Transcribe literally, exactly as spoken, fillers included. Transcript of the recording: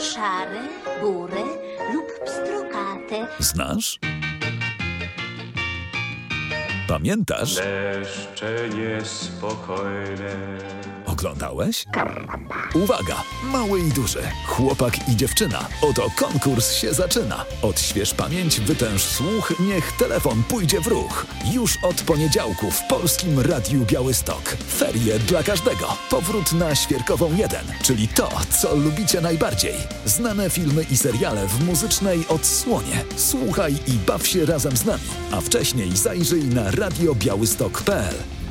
szare, burę lub pstrokate. Znasz? Pamiętasz? Deszcze niespokojne. Oglądałeś? Uwaga! Mały i duży, chłopak i dziewczyna. Oto konkurs się zaczyna. Odśwież pamięć, wytęż słuch, niech telefon pójdzie w ruch. Już od poniedziałku w Polskim Radiu Białystok. Ferie dla każdego. Powrót na Świerkową jeden, czyli to, co lubicie najbardziej. Znane filmy i seriale w muzycznej odsłonie. Słuchaj i baw się razem z nami. A wcześniej zajrzyj na radio białystok kropka p l.